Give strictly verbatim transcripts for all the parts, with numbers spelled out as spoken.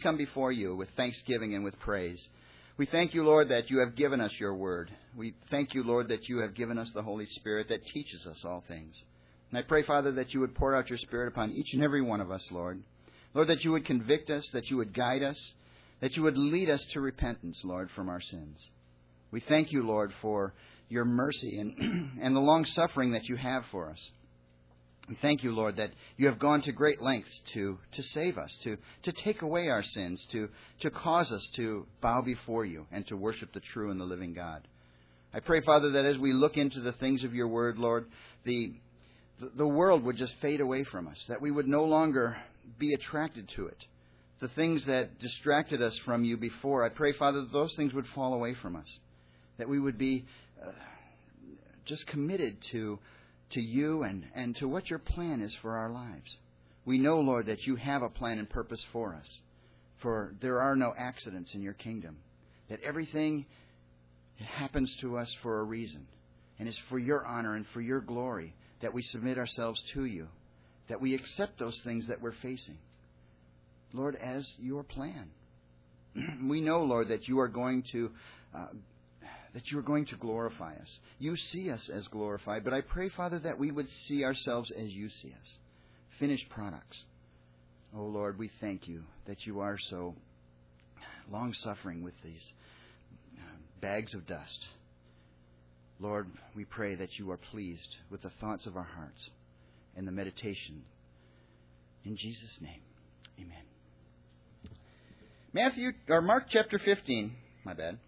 come before you with thanksgiving and with praise. We thank you, Lord, that you have given us your word. We thank you, Lord, that you have given us the Holy Spirit that teaches us all things. And I pray, Father, that you would pour out your Spirit upon each and every one of us, Lord. Lord, that you would convict us, that you would guide us, that you would lead us to repentance, Lord, from our sins. We thank you, Lord, for your mercy and, and the long-suffering that you have for us. We thank you, Lord, that you have gone to great lengths to, to save us, to, to take away our sins, to, to cause us to bow before you and to worship the true and the living God. I pray, Father, that as we look into the things of your word, Lord, the, the world would just fade away from us, that we would no longer be attracted to it. The things that distracted us from you before, I pray, Father, that those things would fall away from us, that we would be uh, just committed to to you and, and to what your plan is for our lives. We know, Lord, that you have a plan and purpose for us, for there are no accidents in your kingdom, that everything happens to us for a reason, and it's for your honor and for your glory that we submit ourselves to you, that we accept those things that we're facing, Lord, as your plan. We know, Lord, that you are going to uh, that you are going to glorify us. You see us as glorified, but I pray, Father, that we would see ourselves as you see us, finished products. Oh, Lord, we thank you that you are so long-suffering with these bags of dust. Lord, we pray that you are pleased with the thoughts of our hearts and the meditation. In Jesus' name, amen. Matthew, or Mark chapter fifteen, my bad.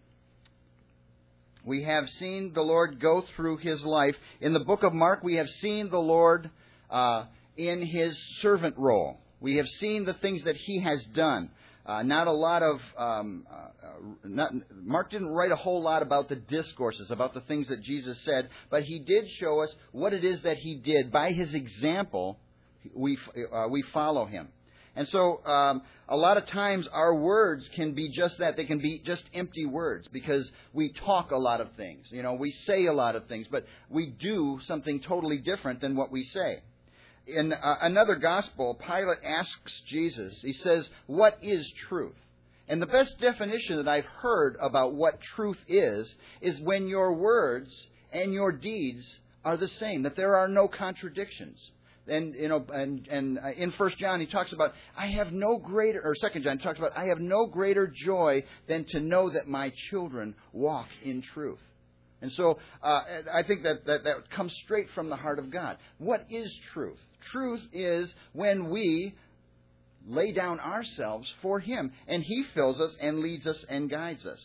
We have seen the Lord go through his life. In the book of Mark, we have seen the Lord uh, in his servant role. We have seen the things that he has done. Uh, not a lot of... Um, uh, not, Mark didn't write a whole lot about the discourses, about the things that Jesus said, but he did show us what it is that he did. By his example, we, uh, we follow him. And so um, a lot of times our words can be just that. They can be just empty words because we talk a lot of things. You know, we say a lot of things, but we do something totally different than what we say. In uh, another gospel, Pilate asks Jesus, he says, "What is truth?" And the best definition that I've heard about what truth is, is when your words and your deeds are the same, that there are no contradictions. And, you know, and, and in First John, he talks about, I have no greater, or Second John, he talks about, I have no greater joy than to know that my children walk in truth. And so uh, I think that, that that comes straight from the heart of God. What is truth? Truth is when we lay down ourselves for him, and he fills us and leads us and guides us.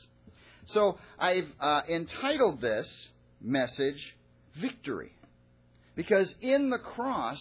So I've uh, entitled this message, Victory. Because in the cross,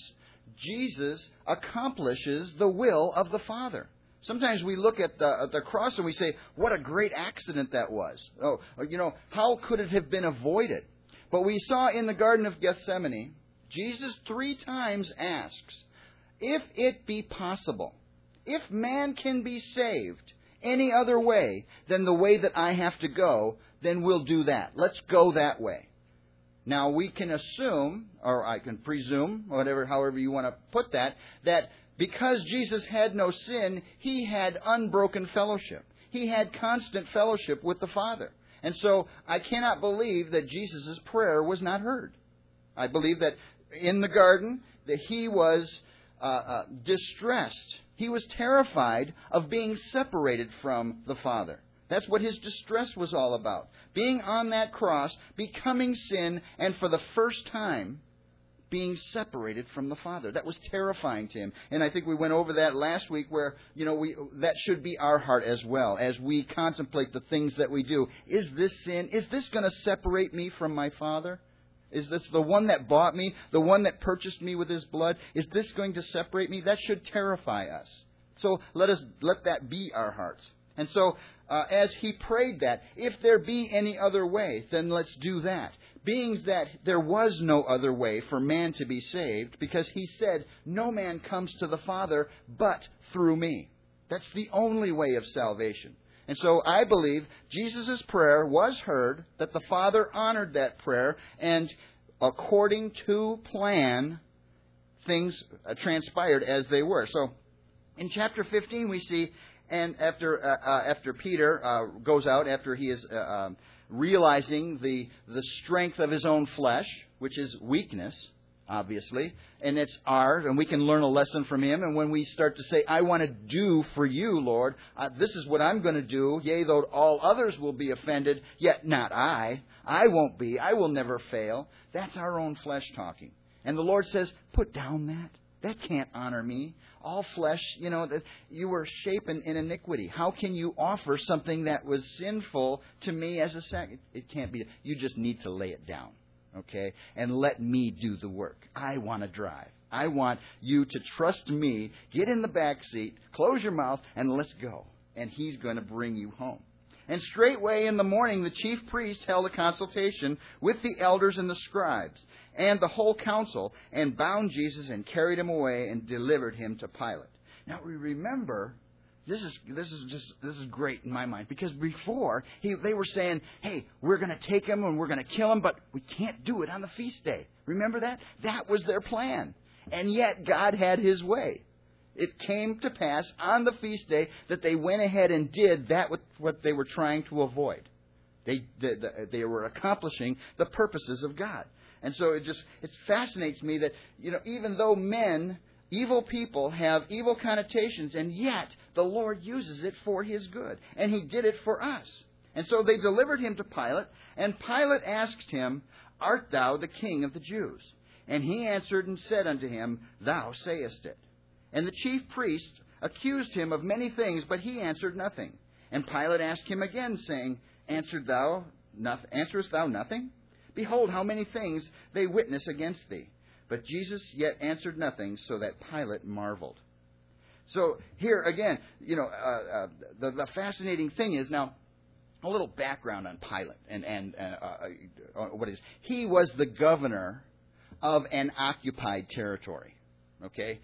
Jesus accomplishes the will of the Father. Sometimes we look at the, at the cross and we say, what a great accident that was. Oh, you know, how could it have been avoided? But we saw in the Garden of Gethsemane, Jesus three times asks, if it be possible, if man can be saved any other way than the way that I have to go, then we'll do that. Let's go that way. Now, we can assume, or I can presume, whatever, however you want to put that, that because Jesus had no sin, he had unbroken fellowship. He had constant fellowship with the Father. And so I cannot believe that Jesus' prayer was not heard. I believe that in the garden, that he was uh, uh, distressed. He was terrified of being separated from the Father. That's what his distress was all about. Being on that cross, becoming sin, and for the first time, being separated from the Father. That was terrifying to him. And I think we went over that last week where, you know, we that should be our heart as well as we contemplate the things that we do. Is this sin? Is this going to separate me from my Father? Is this the one that bought me, the one that purchased me with his blood? Is this going to separate me? That should terrify us. So let us let that be our hearts. And so uh, as he prayed that, if there be any other way, then let's do that. Being that there was no other way for man to be saved, because he said, no man comes to the Father but through me. That's the only way of salvation. And so I believe Jesus' prayer was heard, that the Father honored that prayer, and according to plan, things transpired as they were. So in chapter fifteen we see, And after uh, uh, after Peter uh, goes out, after he is uh, um, realizing the the strength of his own flesh, which is weakness, obviously, and it's ours, and we can learn a lesson from him. And when we start to say, I want to do for you, Lord, uh, this is what I'm going to do, yea, though all others will be offended, yet not I. I won't be. I will never fail. That's our own flesh talking. And the Lord says, put down that. That can't honor me. All flesh, you know, that you were shapen in iniquity. How can you offer something that was sinful to me as a sacrifice? It can't be. You just need to lay it down, okay? And let me do the work. I want to drive. I want you to trust me. Get in the back seat, close your mouth, and let's go. And He's going to bring you home. And straightway in the morning, the chief priest held a consultation with the elders and the scribes and the whole council, and bound Jesus and carried him away and delivered him to Pilate. Now we remember, this is this is just this is great in my mind, because before he, they were saying, "Hey, we're going to take him and we're going to kill him, but we can't do it on the feast day." Remember that? That was their plan, and yet God had His way. It came to pass on the feast day that they went ahead and did that with what they were trying to avoid. They, they, they were accomplishing the purposes of God. And so it just it fascinates me that, you know, even though men, evil people, have evil connotations, and yet the Lord uses it for His good. And He did it for us. And so they delivered him to Pilate, and Pilate asked him, Art thou the king of the Jews? And he answered and said unto him, Thou sayest it. And the chief priest accused him of many things, but he answered nothing. And Pilate asked him again, saying, Answered thou nothing? Answerest thou nothing? Behold, how many things they witness against thee. But Jesus yet answered nothing, so that Pilate marveled. So here again, you know, uh, uh, the, the fascinating thing is, now, a little background on Pilate and, and uh, uh, what is he was the governor of an occupied territory. Okay.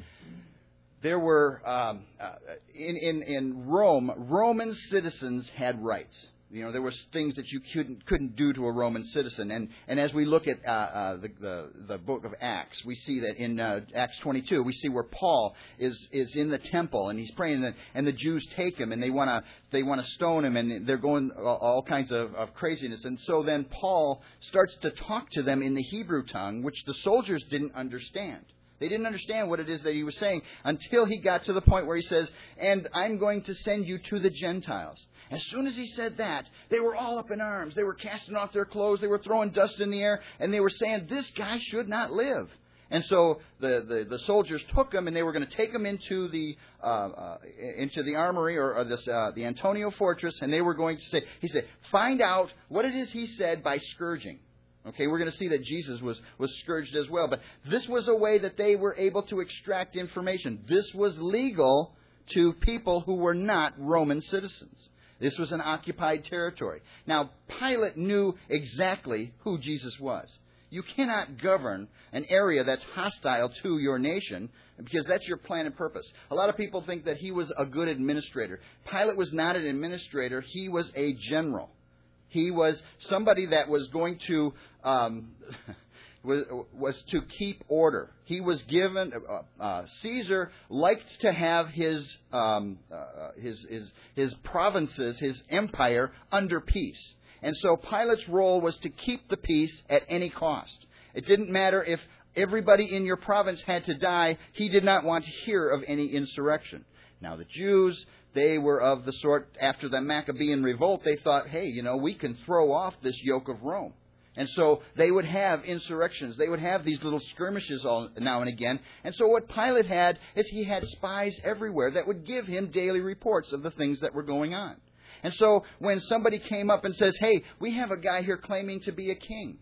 There were, um, uh, in, in, in Rome, Roman citizens had rights. You know, there was things that you couldn't couldn't do to a Roman citizen. And, and as we look at uh, uh, the, the the book of Acts, we see that in uh, Acts twenty-two, we see where Paul is is in the temple and he's praying, and, and the Jews take him and they want to they want to stone him, and they're going all kinds of, of craziness. And so then Paul starts to talk to them in the Hebrew tongue, which the soldiers didn't understand. They didn't understand what it is that he was saying until he got to the point where he says, and I'm going to send you to the Gentiles. As soon as he said that, they were all up in arms. They were casting off their clothes. They were throwing dust in the air. And they were saying, this guy should not live. And so the, the, the soldiers took him, and they were going to take him into the uh, uh, into the armory or, or this uh, the Antonia fortress. And they were going to say, he said, find out what it is he said by scourging. Okay, we're going to see that Jesus was, was scourged as well. But this was a way that they were able to extract information. This was legal to people who were not Roman citizens. This was an occupied territory. Now, Pilate knew exactly who Jesus was. You cannot govern an area that's hostile to your nation, because that's your plan and purpose. A lot of people think that he was a good administrator. Pilate was not an administrator. He was a general. He was somebody that was going to um, was, was to keep order. He was given uh, uh, Caesar liked to have his, um, uh, his his his provinces, his empire under peace, and so Pilate's role was to keep the peace at any cost. It didn't matter if everybody in your province had to die. He did not want to hear of any insurrection. Now the Jews, they were of the sort, after the Maccabean revolt, they thought, hey, you know, we can throw off this yoke of Rome. And so they would have insurrections. They would have these little skirmishes all now and again. And so what Pilate had is he had spies everywhere that would give him daily reports of the things that were going on. And so when somebody came up and says, hey, we have a guy here claiming to be a king.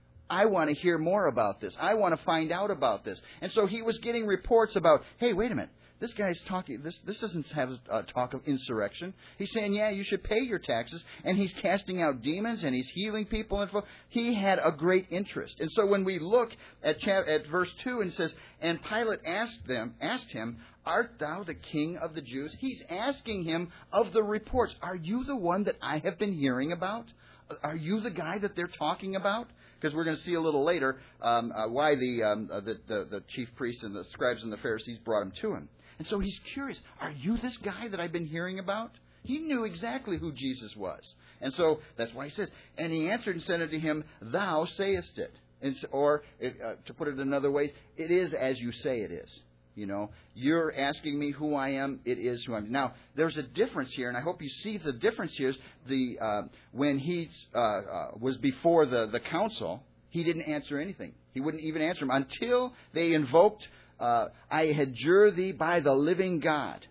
I want to hear more about this. I want to find out about this. And so he was getting reports about, hey, wait a minute. This guy's talking, this this doesn't have uh, talk of insurrection. He's saying, yeah, you should pay your taxes. And he's casting out demons and he's healing people. And he had a great interest. And so when we look at cha- at verse two, and it says, and Pilate asked them, asked him, art thou the king of the Jews? He's asking him of the reports. Are you the one that I have been hearing about? Are you the guy that they're talking about? Because we're going to see a little later um, uh, why the, um, uh, the, the the chief priests and the scribes and the Pharisees brought him to him. And so he's curious. Are you this guy that I've been hearing about? He knew exactly who Jesus was. And so that's why he says, and he answered and said unto him, Thou sayest it. And, or, uh, to put it another way, it is as you say it is. You know, you're asking me who I am. It is who I am. Now, there's a difference here, and I hope you see the difference here. Is the uh, when he uh, uh, was before the, the council, he didn't answer anything. He wouldn't even answer him until they invoked, uh, I adjure thee by the living God,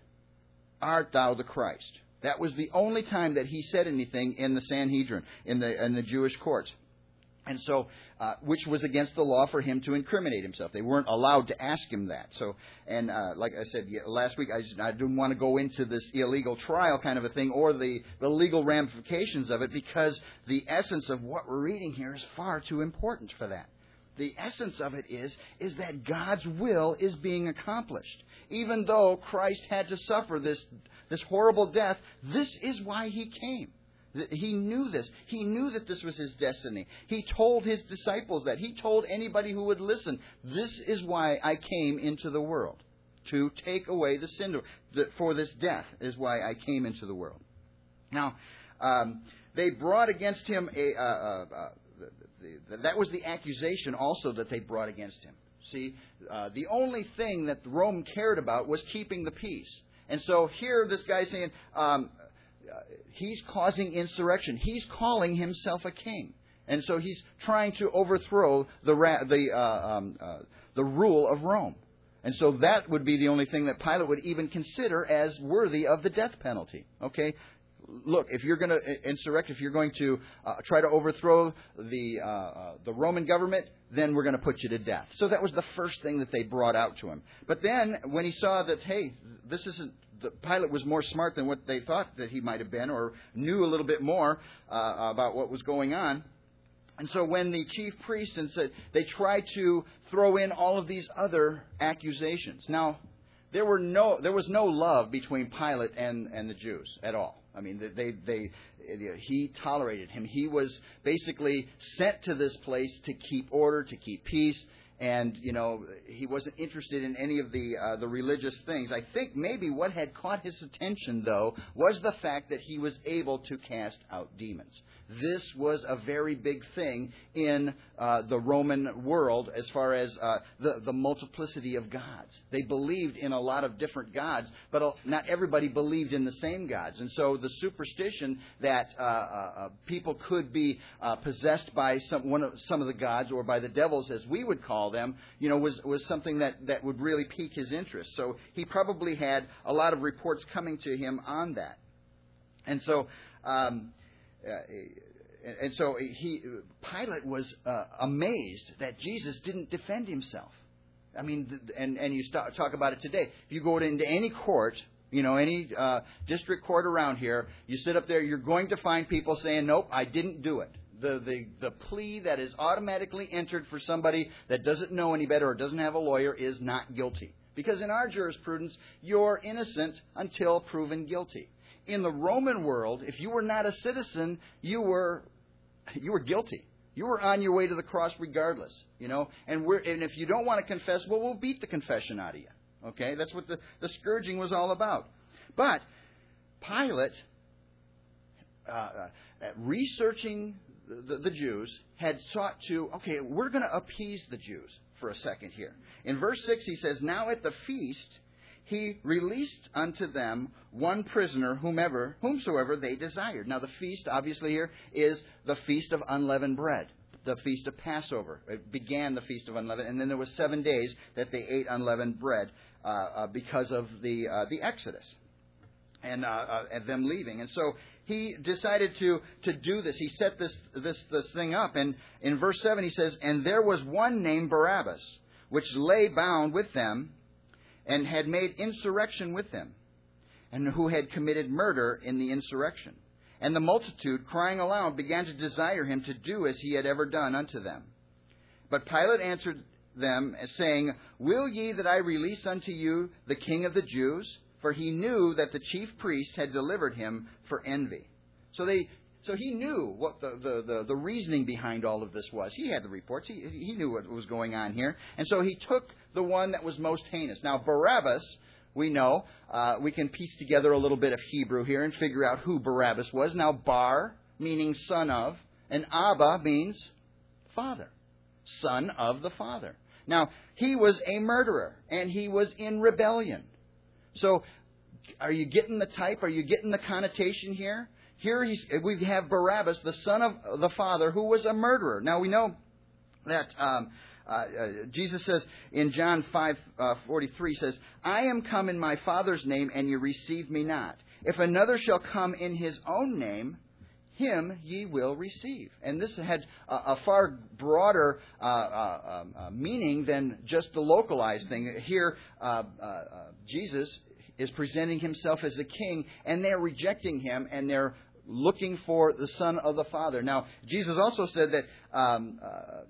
art thou the Christ. That was the only time that he said anything in the Sanhedrin, in the in the Jewish courts. And so, uh, which was against the law for him to incriminate himself. They weren't allowed to ask him that. So, and uh, like I said yeah, last week, I, just, I didn't want to go into this illegal trial kind of a thing or the, the legal ramifications of it, because the essence of what we're reading here is far too important for that. The essence of it is, is that God's will is being accomplished. Even though Christ had to suffer this, this horrible death, this is why he came. He knew this. He knew that this was his destiny. He told his disciples that. He told anybody who would listen, this is why I came into the world, to take away the sin. For this death is why I came into the world. Now, um, they brought against him a... Uh, uh, uh, the, the, that was the accusation also that they brought against him. See, uh, the only thing that Rome cared about was keeping the peace. And so here this guy's saying... Um, Uh, he's causing insurrection. He's calling himself a king, and so he's trying to overthrow the ra- the uh, um, uh, the rule of Rome. And so that would be the only thing that Pilate would even consider as worthy of the death penalty. Okay, look, if you're going to insurrect, if you're going to uh, try to overthrow the uh, uh, the Roman government, then we're going to put you to death. So that was the first thing that they brought out to him. But then when he saw that, hey, this isn't. The Pilate was more smart than what they thought that he might have been, or knew a little bit more uh, about what was going on. And so when the chief priests and said they tried to throw in all of these other accusations. Now, there were no there was no love between Pilate and, and the Jews at all. I mean, they they he tolerated him. He was basically sent to this place to keep order, to keep peace. And, you know, he wasn't interested in any of the uh, the religious things. I think maybe what had caught his attention, though, was the fact that he was able to cast out demons. This was a very big thing in uh, the Roman world as far as uh, the, the multiplicity of gods. They believed in a lot of different gods, but not everybody believed in the same gods. And so the superstition that uh, uh, people could be uh, possessed by some one of some of the gods, or by the devils, as we would call them, you know, was, was something that, that would really pique his interest. So he probably had a lot of reports coming to him on that. And so... Um, Uh, and so he, Pilate was uh, amazed that Jesus didn't defend himself. I mean, and, and you start, talk about it today. If you go into any court, you know, any uh, district court around here, you sit up there, you're going to find people saying, nope, I didn't do it. The, the, the plea that is automatically entered for somebody that doesn't know any better or doesn't have a lawyer is not guilty. Because in our jurisprudence, you're innocent until proven guilty. In the Roman world, if you were not a citizen, you were you were guilty. You were on your way to the cross regardless, you know. And we're and if you don't want to confess, well, we'll beat the confession out of you. Okay, that's what the, the scourging was all about. But Pilate, uh, uh, researching the, the Jews, had sought to, okay, we're going to appease the Jews for a second here. In verse six, he says, "Now at the feast he released unto them one prisoner, whomever, whomsoever they desired." Now, the feast, obviously, here is the Feast of Unleavened Bread, the Feast of Passover. It began the Feast of Unleavened, and then there was seven days that they ate unleavened bread uh, uh, because of the uh, the Exodus and, uh, uh, and them leaving. And so he decided to to do this. He set this this this thing up, and in verse seven he says, "And there was one named Barabbas, which lay bound with them, and had made insurrection with them, and who had committed murder in the insurrection. And the multitude, crying aloud, began to desire him to do as he had ever done unto them. But Pilate answered them, saying, Will ye that I release unto you the King of the Jews? For he knew that the chief priests had delivered him for envy." So they, so he knew what the, the, the, the reasoning behind all of this was. He had the reports. He, he knew what was going on here. And so he took the one that was most heinous. Now, Barabbas we know. Uh, we can piece together a little bit of Hebrew here and figure out who Barabbas was. Now, Bar, meaning son of, and Abba means father, son of the Father. Now, he was a murderer, and he was in rebellion. So, are you getting the type? Are you getting the connotation here? Here he's, we have Barabbas, the son of the Father, who was a murderer. Now, we know that um, uh, uh, Jesus says in John five forty-three, says, I am come in my Father's name, and ye receive me not. If another shall come in his own name, him ye will receive. And this had a, a far broader uh, uh, uh, meaning than just the localized thing. Here, uh, uh, uh, Jesus is presenting himself as the king, and they're rejecting him, and they're looking for the Son of the Father. Now, Jesus also said that um, uh,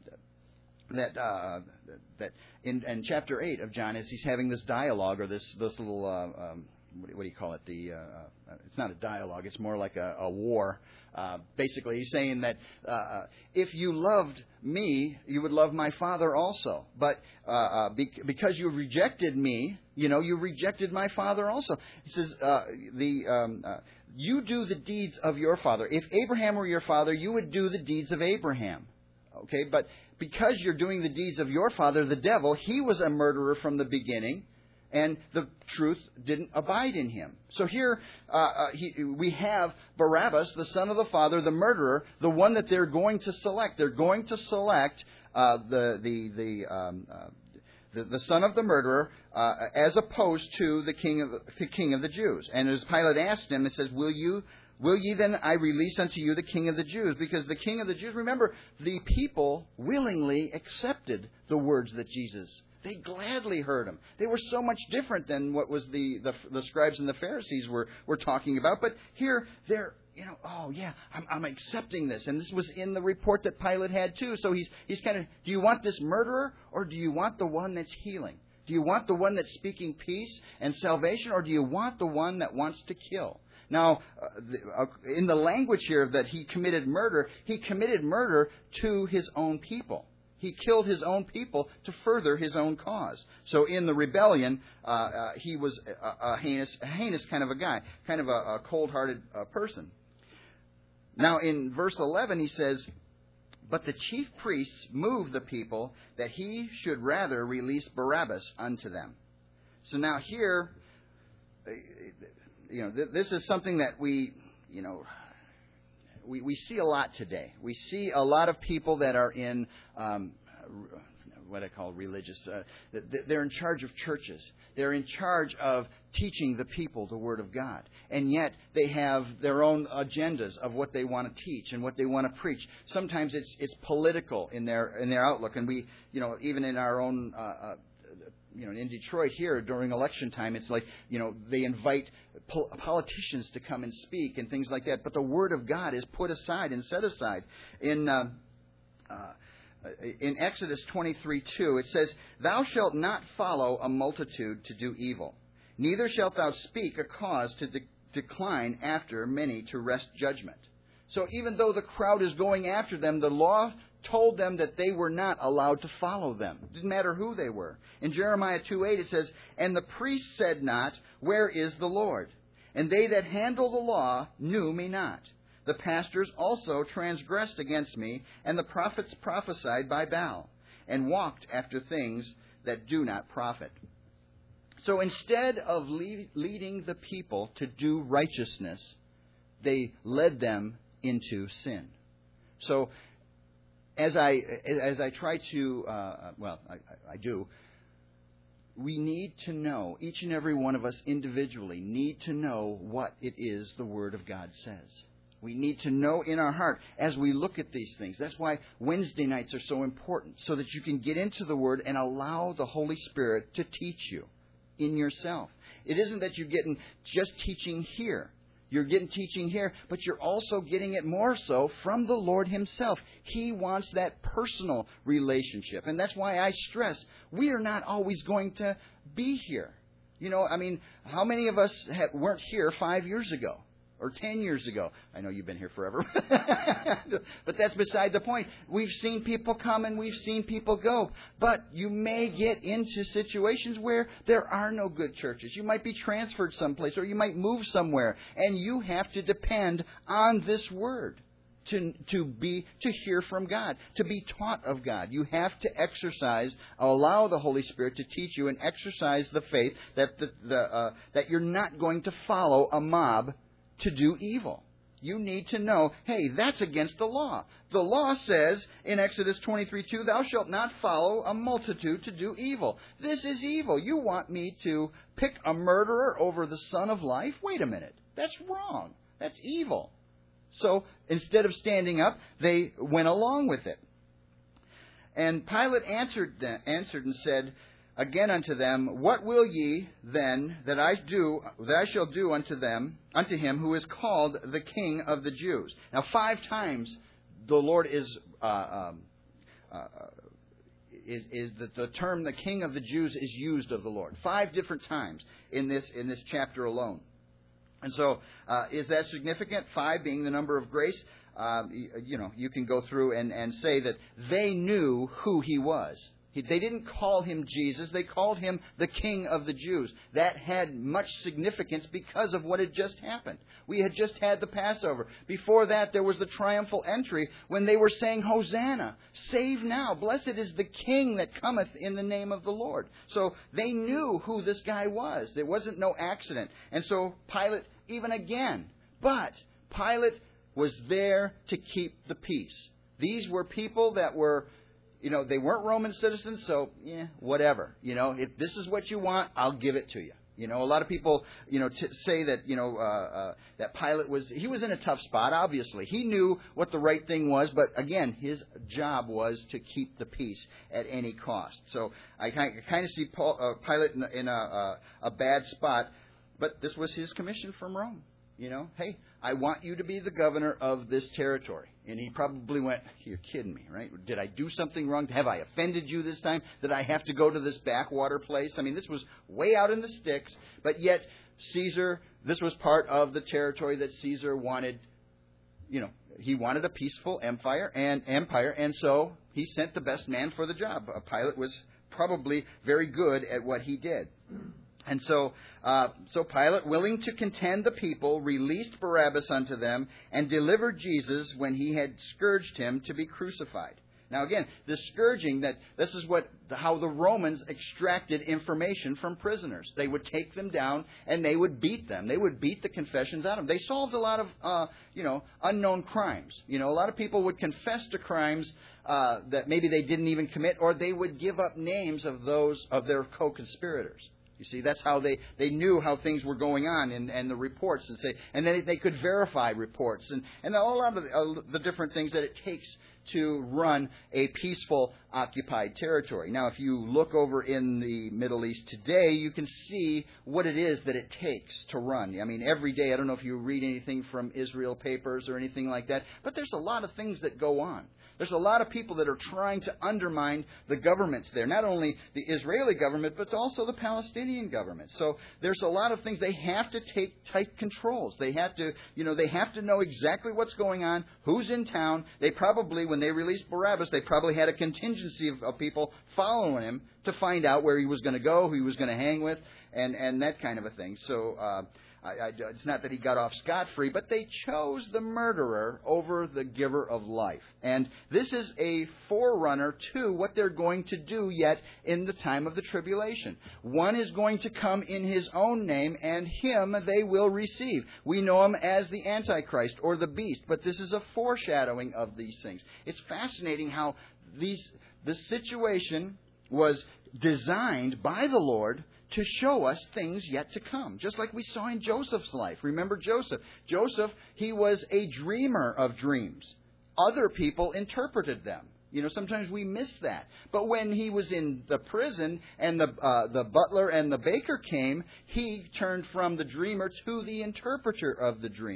that uh, that in, in chapter eight of John, as he's having this dialogue or this this little uh, um, what do you call it? The uh, it's not a dialogue; it's more like a, a war. Uh, basically, he's saying that uh, if you loved me, you would love my Father also. But uh, uh, be- because you rejected me, you know, you rejected my Father also. He says, uh, the um, uh, you do the deeds of your father. If Abraham were your father, you would do the deeds of Abraham. Okay, but because you're doing the deeds of your father, the devil, he was a murderer from the beginning. And the truth didn't abide in him. So here uh, uh, he, we have Barabbas, the son of the Father, the murderer, the one that they're going to select. They're going to select uh, the the the, um, uh, the the son of the murderer uh, as opposed to the king of the, the king of the Jews. And as Pilate asked him, it says, "Will you? Will ye then I release unto you the king of the Jews?" Because the king of the Jews, remember, the people willingly accepted the words that Jesus. They gladly heard him. They were so much different than what was the, the, the scribes and the Pharisees were, were talking about. But here, they're, you know, oh, yeah, I'm, I'm accepting this. And this was in the report that Pilate had, too. So he's, he's kind of, do you want this murderer, or do you want the one that's healing? Do you want the one that's speaking peace and salvation, or do you want the one that wants to kill? Now, uh, the, uh, in the language here that he committed murder, he committed murder to his own people. He killed his own people to further his own cause. So in the rebellion, uh, uh, he was a, a heinous, a heinous kind of a guy, kind of a, a cold-hearted uh, person. Now in verse eleven, he says, "But the chief priests moved the people that he should rather release Barabbas unto them." So now here, you know, th- this is something that we, you know. We, we see a lot today. We see a lot of people that are in um, what I call religious. Uh, they're in charge of churches. They're in charge of teaching the people the Word of God. And yet they have their own agendas of what they want to teach and what they want to preach. Sometimes it's it's political in their in their outlook. And we, you know, even in our own uh, uh, you know, in Detroit here during election time, it's like, you know, they invite pol- politicians to come and speak and things like that. But the Word of God is put aside and set aside. In uh, uh, in Exodus twenty-three two, it says, "Thou shalt not follow a multitude to do evil, neither shalt thou speak a cause to de- decline after many to wrest judgment." So even though the crowd is going after them, the law told them that they were not allowed to follow them. It didn't matter who they were. In Jeremiah two eight it says, "And the priest said not, Where is the Lord? And they that handle the law knew me not. The pastors also transgressed against me, and the prophets prophesied by Baal, and walked after things that do not profit." So instead of lead, leading the people to do righteousness, they led them into sin. So As I as I try to, uh, well, I, I do, we need to know, each and every one of us individually need to know what it is the Word of God says. We need to know in our heart as we look at these things. That's why Wednesday nights are so important, so that you can get into the Word and allow the Holy Spirit to teach you in yourself. It isn't that you're getting just teaching here. You're getting teaching here, but you're also getting it more so from the Lord Himself. He wants that personal relationship. And that's why I stress, we are not always going to be here. You know, I mean, how many of us ha- weren't here five years ago? or ten years ago. I know you've been here forever. But that's beside the point. We've seen people come and we've seen people go. But you may get into situations where there are no good churches. You might be transferred someplace or you might move somewhere. And you have to depend on this word. To, to be, to hear from God, to be taught of God. You have to exercise, allow the Holy Spirit to teach you and exercise the faith that the, the uh, that you're not going to follow a mob to do evil. You need to know, hey, that's against the law. The law says in Exodus twenty-three two, thou shalt not follow a multitude to do evil. This is evil. You want me to pick a murderer over the Son of Life? Wait a minute. That's wrong. That's evil. So instead of standing up, they went along with it. And Pilate answered them, answered and said again unto them, what will ye then that I do that I shall do unto them unto him who is called the King of the Jews? Now five times the Lord is uh, um, uh, is, is the, the term the King of the Jews is used of the Lord five different times in this in this chapter alone. And so, uh, is that significant? Five being the number of grace. Uh, you, you know, you can go through and, and say that they knew who he was. He, they didn't call him Jesus. They called him the King of the Jews. That had much significance because of what had just happened. We had just had the Passover. Before that, there was the triumphal entry when they were saying, Hosanna, save now. Blessed is the King that cometh in the name of the Lord. So they knew who this guy was. There wasn't no accident. And so Pilate, even again, but Pilate was there to keep the peace. These were people that were, you know, they weren't Roman citizens, so, yeah, whatever. You know, if this is what you want, I'll give it to you. You know, a lot of people, you know, t- say that, you know, uh, uh, that Pilate was, he was in a tough spot, obviously. He knew what the right thing was, but again, his job was to keep the peace at any cost. So I kind of, kind of see Paul, uh, Pilate in, in a, a, a bad spot, but this was his commission from Rome. You know, hey, I want you to be the governor of this territory. And he probably went, you're kidding me, right? Did I do something wrong? Have I offended you this time? Did I have to go to this backwater place? I mean, this was way out in the sticks. But yet, Caesar, this was part of the territory that Caesar wanted. You know, he wanted a peaceful empire, and empire, and so he sent the best man for the job. Uh, Pilate was probably very good at what he did. And so, uh, so Pilate, willing to contend the people, released Barabbas unto them and delivered Jesus when he had scourged him to be crucified. Now again, the scourging, that this is what how the Romans extracted information from prisoners. They would take them down and they would beat them. They would beat the confessions out of them. They solved a lot of, uh, you know, unknown crimes. You know, a lot of people would confess to crimes uh, that maybe they didn't even commit, or they would give up names of those of their co-conspirators. You see, that's how they, they knew how things were going on and, and the reports. And say, and then they could verify reports and, and a lot of the, uh, the different things that it takes to run a peaceful, occupied territory. Now, if you look over in the Middle East today, you can see what it is that it takes to run. I mean, every day, I don't know if you read anything from Israel papers or anything like that, but there's a lot of things that go on. There's a lot of people that are trying to undermine the governments there. Not only the Israeli government, but also the Palestinian government. So there's a lot of things. They have to take tight controls. They have to, you know, they have to know exactly what's going on, who's in town. They probably, when they released Barabbas, they probably had a contingency of, of people following him to find out where he was going to go, who he was going to hang with, and, and that kind of a thing. So uh, I, I, it's not that he got off scot-free, but they chose the murderer over the giver of life. And this is a forerunner to what they're going to do yet in the time of the tribulation. One is going to come in his own name, and him they will receive. We know him as the Antichrist or the beast, but this is a foreshadowing of these things. It's fascinating how these the situation was designed by the Lord to show us things yet to come, just like we saw in Joseph's life. Remember Joseph. Joseph, he was a dreamer of dreams. Other people interpreted them. You know, sometimes we miss that. But when he was in the prison and the uh, the butler and the baker came, he turned from the dreamer to the interpreter of the dream.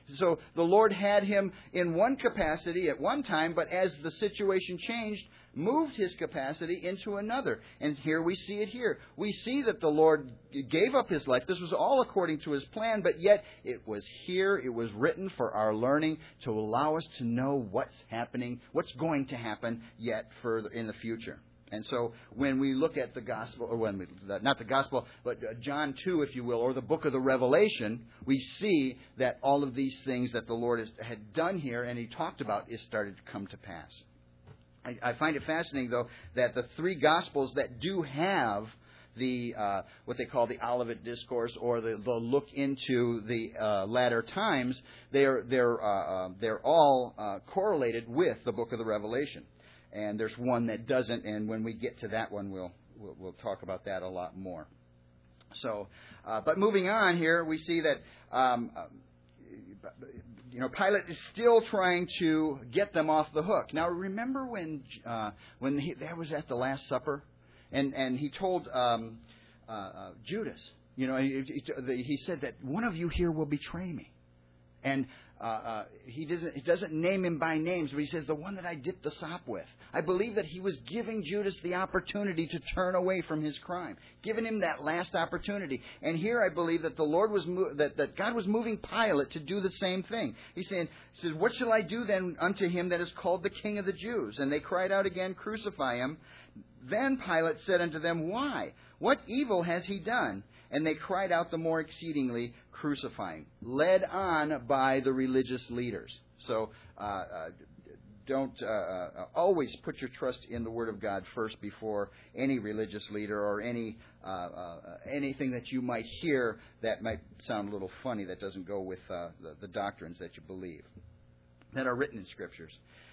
So the Lord had him in one capacity at one time, but as the situation changed, moved his capacity into another. And here we see it here. We see that the Lord gave up his life. This was all according to his plan, but yet it was here, it was written for our learning to allow us to know what's happening, what's going to happen yet further in the future. And so when we look at the gospel, or when we, not the gospel, but John two, if you will, or the book of the Revelation, we see that all of these things that the Lord has, had done here and he talked about is started to come to pass. I, I find it fascinating, though, that the three gospels that do have the uh, what they call the Olivet Discourse or the, the look into the uh, latter times, they're they're uh, uh, they're all uh, correlated with the book of the Revelation. And there's one that doesn't, and when we get to that one, we'll we'll, we'll talk about that a lot more. So, uh, but moving on here, we see that um, you know Pilate is still trying to get them off the hook. Now, remember when uh, when he, that was at the Last Supper, and and he told um, uh, uh, Judas, you know, he, he, he said that one of you here will betray me, and. Uh, uh, he doesn't he doesn't name him by names, but he says the one that I dipped the sop with. I believe that he was giving Judas the opportunity to turn away from his crime, giving him that last opportunity. And here I believe that the Lord was mo- that that God was moving Pilate to do the same thing. He's saying, he says, "What shall I do then unto him that is called the King of the Jews?" And they cried out again, "Crucify him." Then Pilate said unto them, "Why? What evil has he done?" And they cried out the more exceedingly, "Crucifying," led on by the religious leaders. So uh, uh, don't uh, uh, always put your trust in the Word of God first before any religious leader or any uh, uh, anything that you might hear that might sound a little funny, that doesn't go with uh, the, the doctrines that you believe, that are written in Scriptures.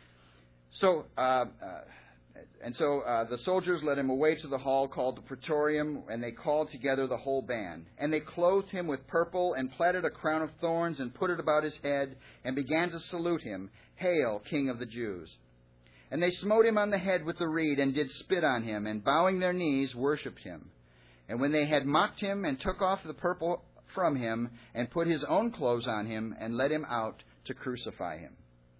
So... Uh, uh, And so uh, the soldiers led him away to the hall called the Praetorium, and they called together the whole band. And they clothed him with purple and platted a crown of thorns and put it about his head and began to salute him, "Hail, King of the Jews." And they smote him on the head with the reed and did spit on him, and bowing their knees worshipped him. And when they had mocked him and took off the purple from him and put his own clothes on him and led him out to crucify him.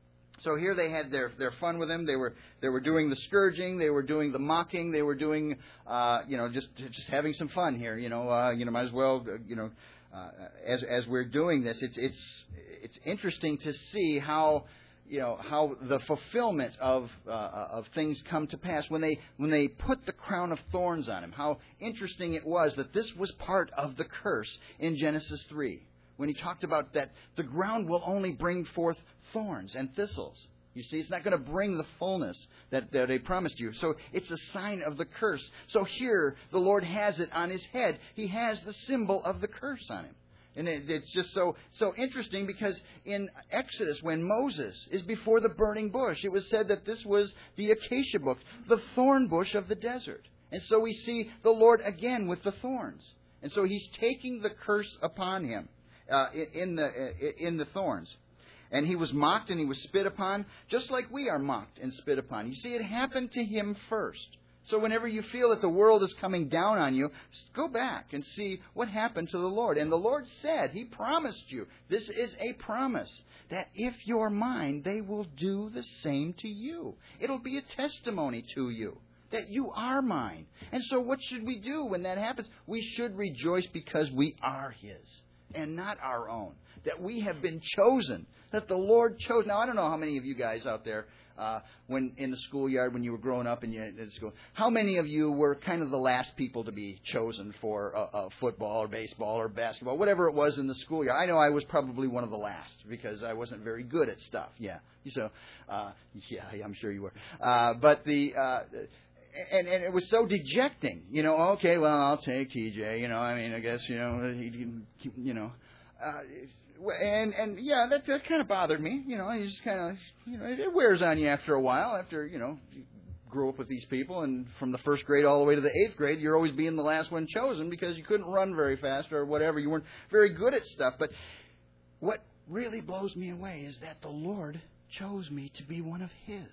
So here they had their, their fun with him. They were they were doing the scourging, they were doing the mocking, they were doing uh, you know just just having some fun here. You know uh, you know might as well uh, you know uh, as as we're doing this, it's it's it's interesting to see how you know how the fulfillment of uh, of things come to pass when they when they put the crown of thorns on him. How interesting it was that this was part of the curse in Genesis three, when he talked about that the ground will only bring forth thorns and thistles. You see, it's not going to bring the fullness that, that they promised you. So it's a sign of the curse. So here, the Lord has it on his head. He has the symbol of the curse on him. And it, it's just so so interesting because in Exodus, when Moses is before the burning bush, it was said that this was the acacia bush, the thorn bush of the desert. And so we see the Lord again with the thorns. And so he's taking the curse upon him uh, in the in the thorns. And he was mocked and he was spit upon, just like we are mocked and spit upon. You see, it happened to him first. So whenever you feel that the world is coming down on you, go back and see what happened to the Lord. And the Lord said, he promised you, this is a promise, that if you're mine, they will do the same to you. It'll be a testimony to you that you are mine. And so what should we do when that happens? We should rejoice because we are his and not our own. That we have been chosen, that the Lord chose. Now, I don't know how many of you guys out there, uh, when in the schoolyard, when you were growing up and you in school, how many of you were kind of the last people to be chosen for uh, uh, football or baseball or basketball, whatever it was in the schoolyard? I know I was probably one of the last because I wasn't very good at stuff. Yeah, so uh, yeah, I'm sure you were. Uh, but the uh, And, and it was so dejecting, you know. Okay, well, I'll take T J. You know, I mean, I guess you know, he, you know. Uh, And, and yeah, that, that kind of bothered me. You know, you just kind of, you know, it, it wears on you after a while. After, you know, you grew up with these people, and from the first grade all the way to the eighth grade, you're always being the last one chosen because you couldn't run very fast or whatever. You weren't very good at stuff. But what really blows me away is that the Lord chose me to be one of his.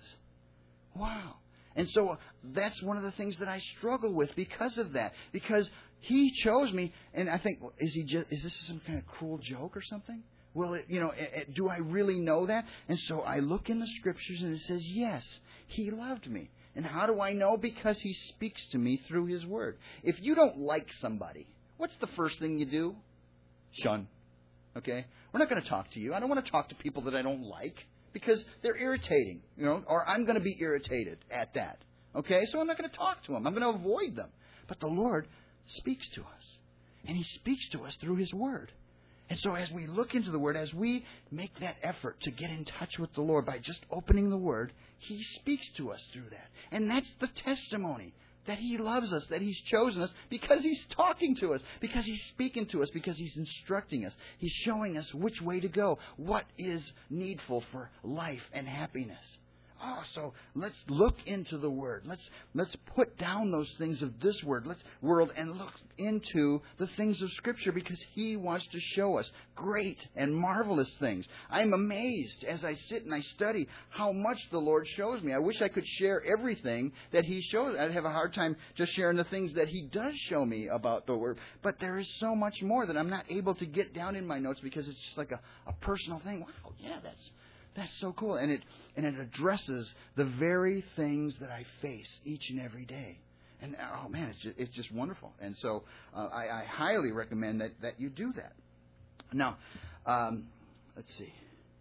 Wow. And so that's one of the things that I struggle with because of that. Because he chose me, and I think, is he just, is this some kind of cruel joke or something? Will it, you know, do I really know that? And so I look in the Scriptures and it says, yes, He loved me. And how do I know? Because He speaks to me through His Word. If you don't like somebody, what's the first thing you do? Shun. Okay? We're not going to talk to you. I don't want to talk to people that I don't like because they're irritating, you know, or I'm going to be irritated at that. Okay? So I'm not going to talk to them. I'm going to avoid them. But the Lord speaks to us. And He speaks to us through His Word. And so as we look into the Word, as we make that effort to get in touch with the Lord by just opening the Word, He speaks to us through that. And that's the testimony that He loves us, that He's chosen us, because He's talking to us, because He's speaking to us, because He's instructing us. He's showing us which way to go, what is needful for life and happiness. Oh, so let's look into the Word. Let's let's put down those things of this word, let's world, and look into the things of Scripture, because He wants to show us great and marvelous things. I'm amazed as I sit and I study how much the Lord shows me. I wish I could share everything that He shows. I'd have a hard time just sharing the things that He does show me about the Word. But there is so much more that I'm not able to get down in my notes because it's just like a, a personal thing. Wow, yeah, that's That's so cool. And it and it addresses the very things that I face each and every day. And, oh, man, it's just, it's just wonderful. And so uh, I, I highly recommend that, that you do that. Now, um, let's see.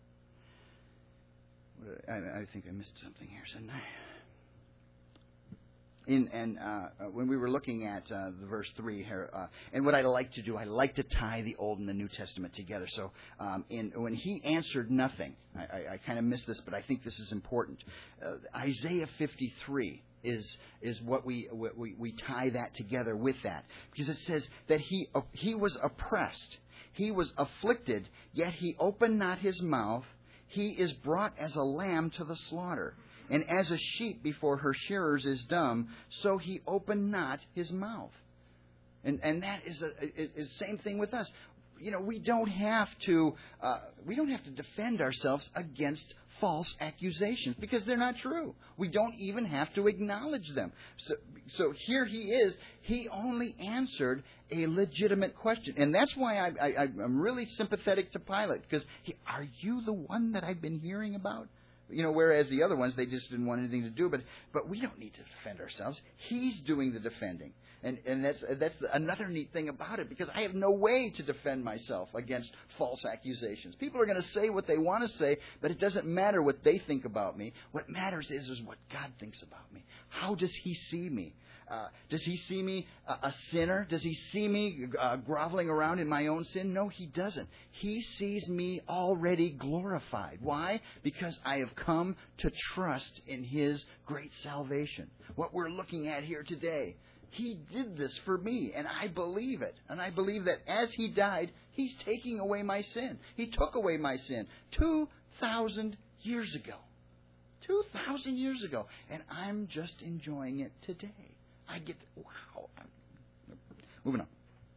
I, I think I missed something here, didn't I? In, and uh, when we were looking at uh, the verse three here, uh, and what I like to do, I like to tie the Old and the New Testament together. So um, in, when He answered nothing, I, I, I kind of missed this, but I think this is important. Uh, Isaiah fifty-three is is what we, we we tie that together with that, because it says that he uh, he was oppressed, He was afflicted, yet He opened not His mouth. He is brought as a lamb to the slaughter. And as a sheep before her shearers is dumb, so He opened not His mouth. And and that is a is the same thing with us. You know, we don't have to uh, we don't have to defend ourselves against false accusations, because they're not true. We don't even have to acknowledge them. So so here He is. He only answered a legitimate question, and that's why I, I I'm really sympathetic to Pilate, because he, are you the one that I've been hearing about? You know, whereas the other ones, they just didn't want anything to do. But but we don't need to defend ourselves. He's doing the defending. And and that's that's another neat thing about it, because I have no way to defend myself against false accusations. People are going to say what they want to say, but it doesn't matter what they think about me. What matters is, is what God thinks about me. How does He see me? Uh, does He see me a, a sinner? Does He see me uh, groveling around in my own sin? No, He doesn't. He sees me already glorified. Why? Because I have come to trust in His great salvation. What we're looking at here today, He did this for me, and I believe it. And I believe that as He died, He's taking away my sin. He took away my sin two thousand years ago. two thousand years ago. And I'm just enjoying it today. I get, wow. Moving on.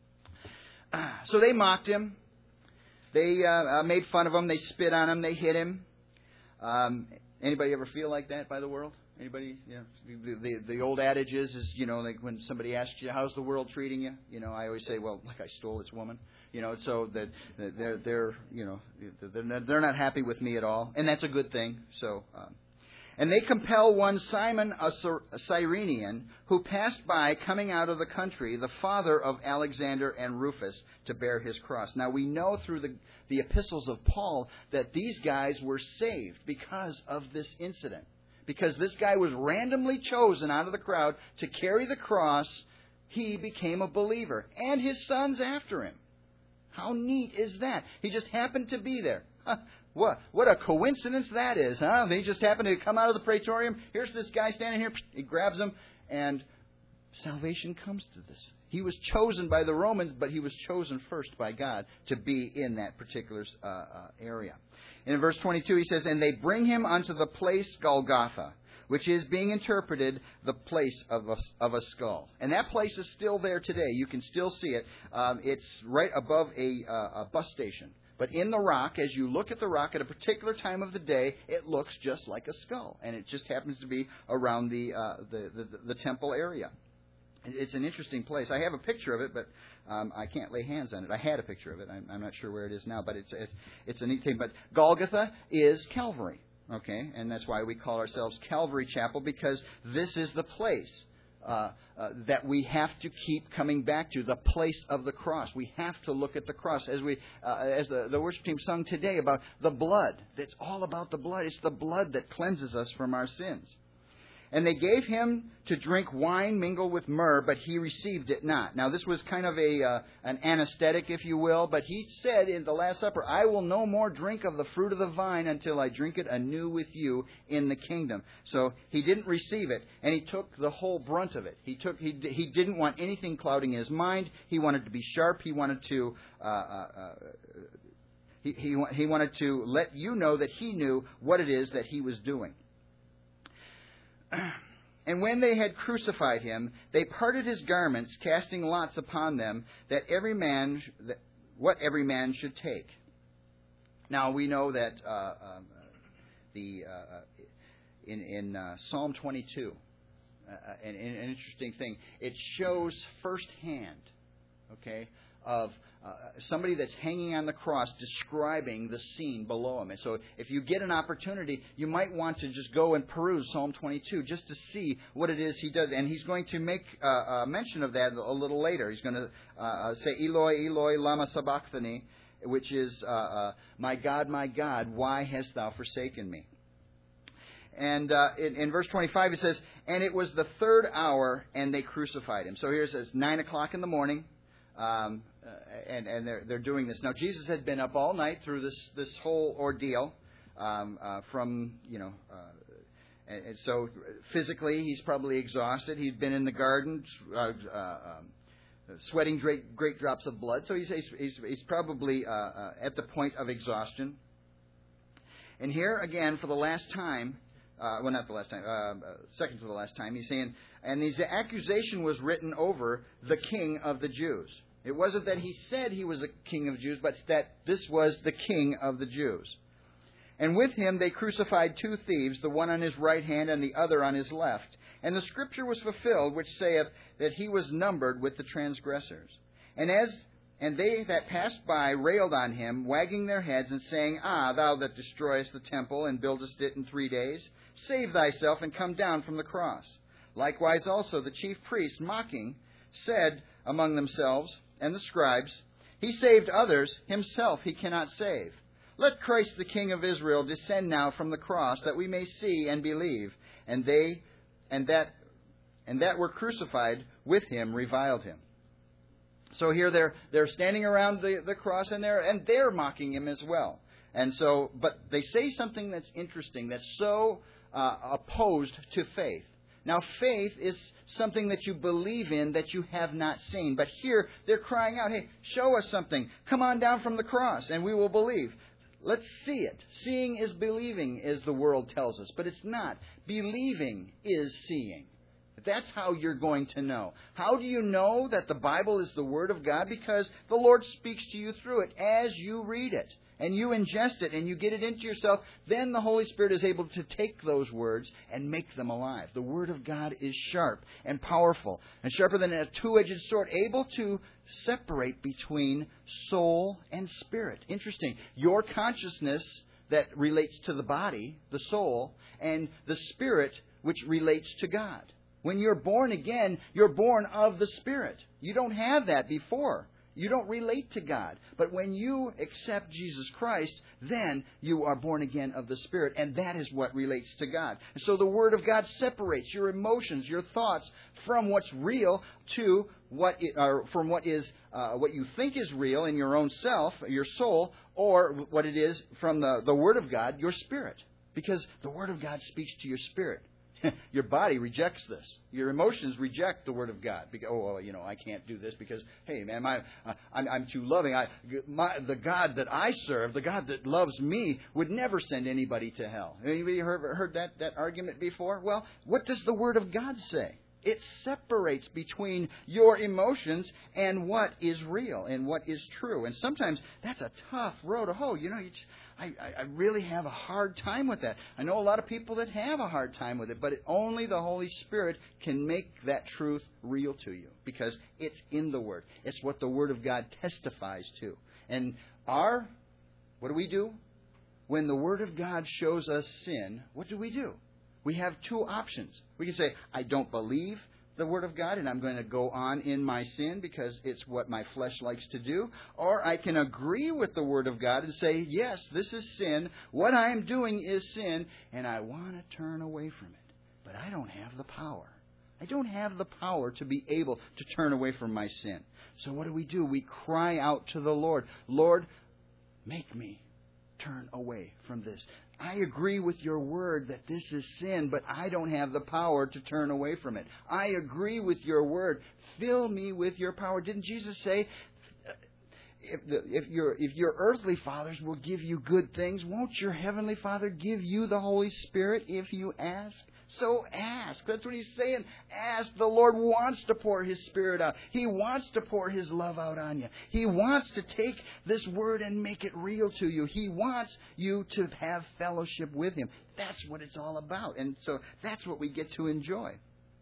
Uh, so they mocked Him. They uh, uh, made fun of Him. They spit on Him. They hit Him. Um, anybody ever feel like that by the world? Anybody? You know, the, the the old adage is, is you know, like when somebody asks you, how's the world treating you? You know, I always say, well, like I stole its woman. You know, so that they're they're you know they're not, they're not happy with me at all, and that's a good thing. So. Um, And they compel one Simon, a Cyrenian, who passed by coming out of the country, the father of Alexander and Rufus, to bear his cross. Now, we know through the, the epistles of Paul that these guys were saved because of this incident. Because this guy was randomly chosen out of the crowd to carry the cross, he became a believer. And his sons after him. How neat is that? He just happened to be there. Huh. What what a coincidence that is, huh? They just happened to come out of the praetorium. Here's this guy standing here. He grabs him, and salvation comes to this. He was chosen by the Romans, but he was chosen first by God to be in that particular uh, uh, area. And in verse twenty-two, he says, "And they bring him unto the place Golgotha, which is, being interpreted, the place of a, of a skull." And that place is still there today. You can still see it. Um, it's right above a, uh, a bus station. But in the rock, as you look at the rock at a particular time of the day, it looks just like a skull. And it just happens to be around the, uh, the, the, the temple area. It's an interesting place. I have a picture of it, but um, I can't lay hands on it. I had a picture of it. I'm, I'm not sure where it is now, but it's, it's it's a neat thing. But Golgotha is Calvary, okay? And that's why we call ourselves Calvary Chapel, because this is the place uh, uh, that we have to keep coming back to, the place of the cross. We have to look at the cross. As we, uh, as the, the worship team sung today about the blood. It's all about the blood. It's the blood that cleanses us from our sins. And they gave him to drink wine mingled with myrrh, but he received it not. Now, this was kind of a uh, an anesthetic, if you will, but he said in the Last Supper, I will no more drink of the fruit of the vine until I drink it anew with you in the kingdom. So he didn't receive it, and he took the whole brunt of it. He took he he didn't want anything clouding his mind. He wanted to be sharp. He wanted to uh, uh, uh, he he he wanted to let you know that he knew what it is that he was doing. And when they had crucified him, they parted his garments, casting lots upon them, that every man, that, what every man should take. Now we know that uh, uh, the uh, in in uh, Psalm twenty-two, uh, an, an interesting thing. It shows firsthand, okay, of Uh, somebody that's hanging on the cross describing the scene below him. And so if you get an opportunity, you might want to just go and peruse Psalm twenty-two just to see what it is he does. And he's going to make uh, a mention of that a little later. He's going to uh, say, Eloi, Eloi, lama sabachthani, which is, uh, uh, my God, my God, why hast thou forsaken me? And uh, in, in verse twenty-five it says, and it was the third hour, and they crucified him. So here it says, nine o'clock in the morning. Um, uh, and and they're they're doing this now. Jesus had been up all night through this this whole ordeal, um, uh, from you know, uh, and, and so physically he's probably exhausted. He'd been in the garden, uh, uh, um, sweating great great drops of blood. So he's he's he's probably uh, uh, at the point of exhaustion. And here again, for the last time, uh, well, not the last time, uh, uh, second to the last time, he's saying, and his accusation was written over the King of the Jews. It wasn't that he said he was a king of Jews, but that this was the King of the Jews. And with him they crucified two thieves, the one on his right hand and the other on his left. And the scripture was fulfilled, which saith that he was numbered with the transgressors. And as and they that passed by railed on him, wagging their heads and saying, Ah, thou that destroyest the temple and buildest it in three days, save thyself and come down from the cross. Likewise also the chief priests, mocking, said among themselves, and the scribes, he saved others, himself he cannot save. Let Christ the King of Israel descend now from the cross, that we may see and believe. And they and that and that were crucified with him reviled him. So here they're they're standing around the, the cross, and they're and they're mocking him as well. And so, but they say something that's interesting, that's so uh, opposed to faith. Now, faith is something that you believe in that you have not seen. But here, they're crying out, hey, show us something. Come on down from the cross, and we will believe. Let's see it. Seeing is believing, as the world tells us. But it's not. Believing is seeing. That's how you're going to know. How do you know that the Bible is the Word of God? Because the Lord speaks to you through it as you read it. And you ingest it and you get it into yourself, then the Holy Spirit is able to take those words and make them alive. The Word of God is sharp and powerful and sharper than a two-edged sword, able to separate between soul and spirit. Interesting. Your consciousness that relates to the body, the soul, and the spirit which relates to God. When you're born again, you're born of the Spirit. You don't have that before. You don't relate to God. But when you accept Jesus Christ, then you are born again of the Spirit. And that is what relates to God. And so the Word of God separates your emotions, your thoughts, from what's real to what it, or from what is uh, what you think is real in your own self, your soul, or what it is from the, the Word of God, your spirit. Because the Word of God speaks to your spirit. Your body rejects this. Your emotions reject the Word of God. Because, oh, well, you know, I can't do this because, hey, man, my, uh, I'm, I'm too loving. I, my, the God that I serve, the God that loves me, would never send anybody to hell. Anybody heard, heard that, that argument before? Well, what does the Word of God say? It separates between your emotions and what is real and what is true. And sometimes that's a tough road to hoe. You know, you just, I, I really have a hard time with that. I know a lot of people that have a hard time with it, but it, only the Holy Spirit can make that truth real to you because it's in the Word. It's what the Word of God testifies to. And our, what do we do? When the Word of God shows us sin, what do we do? We have two options. We can say, I don't believe the Word of God, and I'm going to go on in my sin because it's what my flesh likes to do. Or I can agree with the Word of God and say, yes, this is sin. What I am doing is sin, and I want to turn away from it. But I don't have the power. I don't have the power to be able to turn away from my sin. So what do we do? We cry out to the Lord, Lord, make me turn away from this. I agree with your word that this is sin, but I don't have the power to turn away from it. I agree with your word. Fill me with your power. Didn't Jesus say, if, the, if, your, if your earthly fathers will give you good things, won't your heavenly Father give you the Holy Spirit if you ask? So ask. That's what he's saying. Ask. The Lord wants to pour His Spirit out. He wants to pour His love out on you. He wants to take this word and make it real to you. He wants you to have fellowship with Him. That's what it's all about. And so that's what we get to enjoy.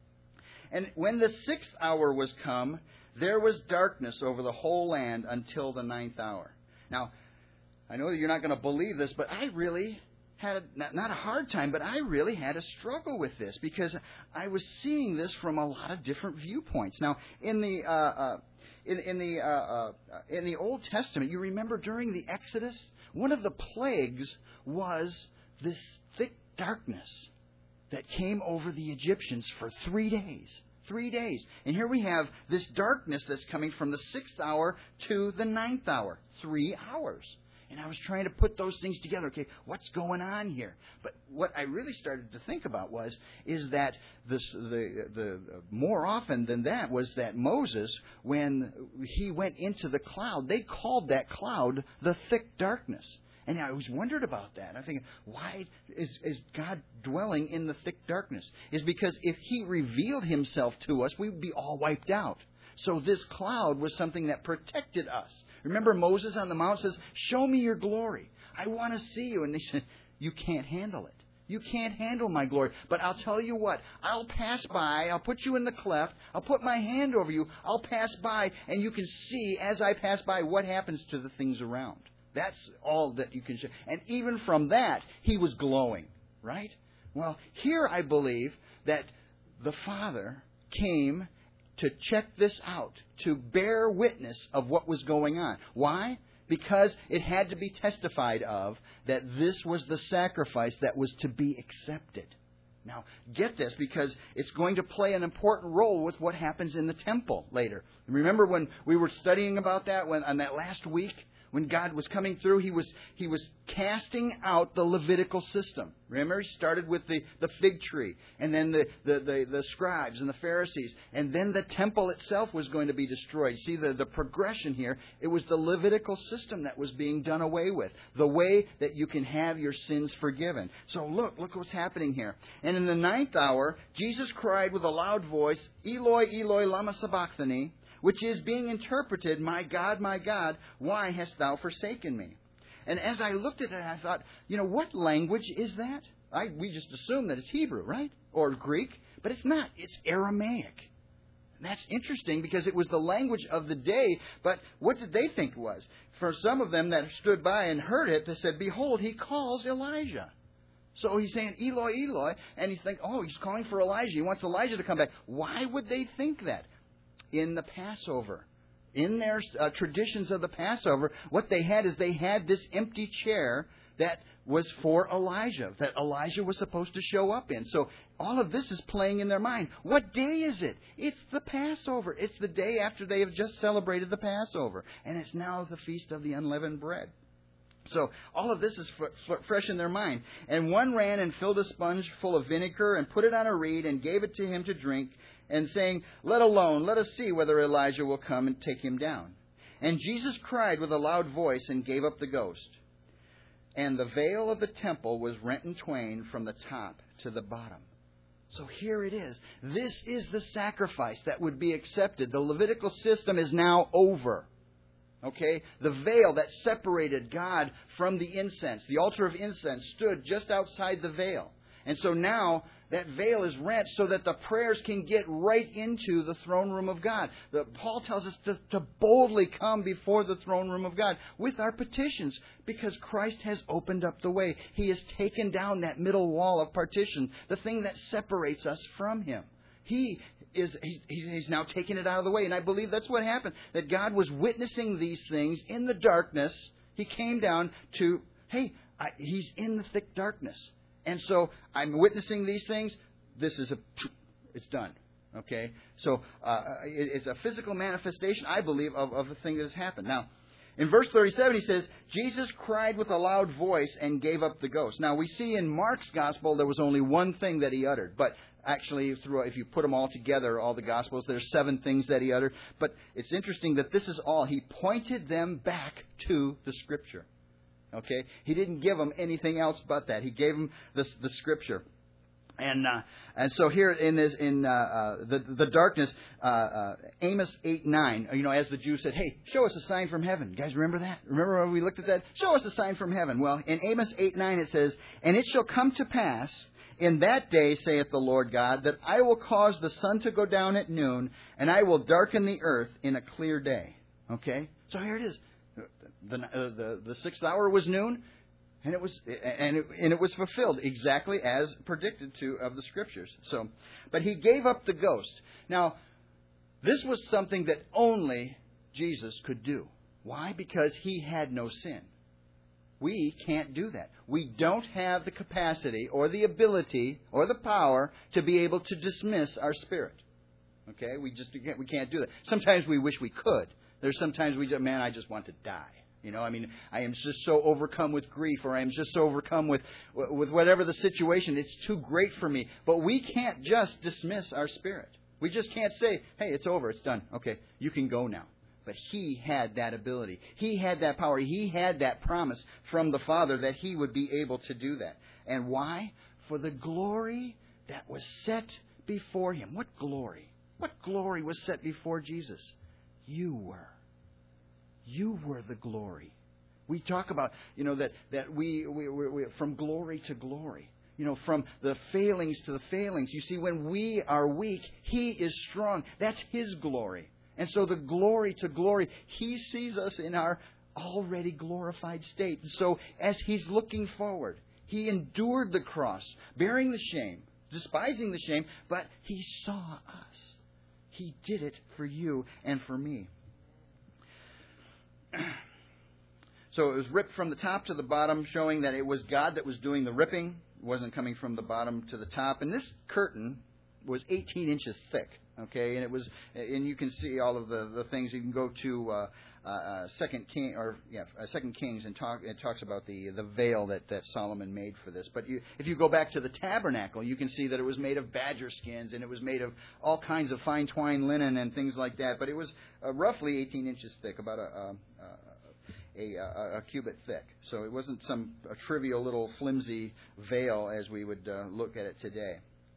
And when the sixth hour was come, there was darkness over the whole land until the ninth hour. Now, I know that you're not going to believe this, but I really had a, not, not a hard time, but I really had a struggle with this because I was seeing this from a lot of different viewpoints. Now, in the uh, uh, in, in the uh, uh, in the Old Testament, you remember during the Exodus, one of the plagues was this thick darkness that came over the Egyptians for three days. Three days. And here we have this darkness that's coming from the sixth hour to the ninth hour. Three hours. And I was trying to put those things together. Okay, what's going on here? But what I really started to think about was, is that this, the, the more often than that was that Moses, when he went into the cloud, they called that cloud the thick darkness. And I always wondered about that. I'm thinking, why is, is God dwelling in the thick darkness? Is because if He revealed Himself to us, we would be all wiped out. So this cloud was something that protected us. Remember Moses on the mount says, show me your glory. I want to see you. And they said, you can't handle it. You can't handle my glory. But I'll tell you what, I'll pass by. I'll put you in the cleft. I'll put my hand over you. I'll pass by. And you can see as I pass by what happens to the things around. That's all that you can show. And even from that, he was glowing. Right? Well, here I believe that the Father came to check this out, to bear witness of what was going on. Why? Because it had to be testified of that this was the sacrifice that was to be accepted. Now, get this, because it's going to play an important role with what happens in the temple later. Remember when we were studying about that when on that last week? When God was coming through, He was He was casting out the Levitical system. Remember, He started with the, the fig tree, and then the, the, the, the scribes and the Pharisees, and then the temple itself was going to be destroyed. See the, the progression here. It was the Levitical system that was being done away with. The way that you can have your sins forgiven. So look, look what's happening here. And in the ninth hour, Jesus cried with a loud voice, Eloi, Eloi, lama sabachthani, which is being interpreted, my God, my God, why hast thou forsaken me? And as I looked at it, I thought, you know, what language is that? I, we just assume that it's Hebrew, right? Or Greek. But it's not. It's Aramaic. And that's interesting because it was the language of the day. But what did they think it was? For some of them that stood by and heard it, they said, behold, he calls Elijah. So he's saying, Eloi, Eloi. And you think, oh, he's calling for Elijah. He wants Elijah to come back. Why would they think that? In the Passover, in their uh, traditions of the Passover, what they had is they had this empty chair that was for Elijah, that Elijah was supposed to show up in. So all of this is playing in their mind. What day is it? It's the Passover. It's the day after they have just celebrated the Passover. And it's now the Feast of the Unleavened Bread. So all of this is f- f- fresh in their mind. And one ran and filled a sponge full of vinegar and put it on a reed and gave it to him to drink, and saying, let alone, let us see whether Elijah will come and take him down. And Jesus cried with a loud voice and gave up the ghost. And the veil of the temple was rent in twain from the top to the bottom. So here it is. This is the sacrifice that would be accepted. The Levitical system is now over. Okay? The veil that separated God from the incense, the altar of incense, stood just outside the veil. And so now that veil is rent so that the prayers can get right into the throne room of God. The, Paul tells us to, to boldly come before the throne room of God with our petitions because Christ has opened up the way. He has taken down that middle wall of partition, the thing that separates us from Him. He is he, He's now taken it out of the way. And I believe that's what happened, that God was witnessing these things in the darkness. He came down to, hey, I, He's in the thick darkness. And so I'm witnessing these things. This is a, it's done. Okay? So uh, it, it's a physical manifestation, I believe, of, of the thing that has happened. Now, in verse thirty-seven, he says, Jesus cried with a loud voice and gave up the ghost. Now, we see in Mark's gospel there was only one thing that he uttered. But actually, through, if you put them all together, all the gospels, there's seven things that he uttered. But it's interesting that this is all. He pointed them back to the Scripture. Okay, he didn't give them anything else but that. He gave them the, the Scripture, and uh, and so here in this in uh, uh, the the darkness, uh, uh, Amos eight nine. You know, as the Jews said, "Hey, show us a sign from heaven." You guys remember that? Remember when we looked at that? Show us a sign from heaven. Well, in Amos eight nine it says, "And it shall come to pass in that day, saith the Lord God, that I will cause the sun to go down at noon, and I will darken the earth in a clear day." Okay, so here it is. The, uh, the the sixth hour was noon, and it was and it, and it was fulfilled exactly as predicted to of the Scriptures. So, but he gave up the ghost. Now, this was something that only Jesus could do. Why? Because he had no sin. We can't do that. We don't have the capacity or the ability or the power to be able to dismiss our spirit. Okay, we just we can't do that. Sometimes we wish we could. There's sometimes we just, man, I just want to die. You know, I mean, I am just so overcome with grief, or I am just so overcome with with whatever the situation. It's too great for me. But we can't just dismiss our spirit. We just can't say, hey, it's over, it's done. Okay, you can go now. But he had that ability. He had that power. He had that promise from the Father that he would be able to do that. And why? For the glory that was set before him. What glory? What glory was set before Jesus? You were. You were the glory. We talk about, you know, that, that we, we, we, we, from glory to glory. You know, from the failings to the failings. You see, when we are weak, he is strong. That's his glory. And so the glory to glory, he sees us in our already glorified state. And so as he's looking forward, he endured the cross, bearing the shame, despising the shame, but he saw us. He did it for you and for me. So it was ripped from the top to the bottom, showing that it was God that was doing the ripping. It wasn't coming from the bottom to the top. And this curtain was eighteen inches thick. Okay, and it was, and you can see all of the, the things. You can go to uh, uh, Second King or yeah, uh, Second Kings, and talk. It talks about the the veil that, that Solomon made for this. But you, if you go back to the tabernacle, you can see that it was made of badger skins, and it was made of all kinds of fine twined linen and things like that. But it was uh, roughly eighteen inches thick, about a. a, a A, a, a cubit thick. So it wasn't some a trivial little flimsy veil as we would uh, look at it today.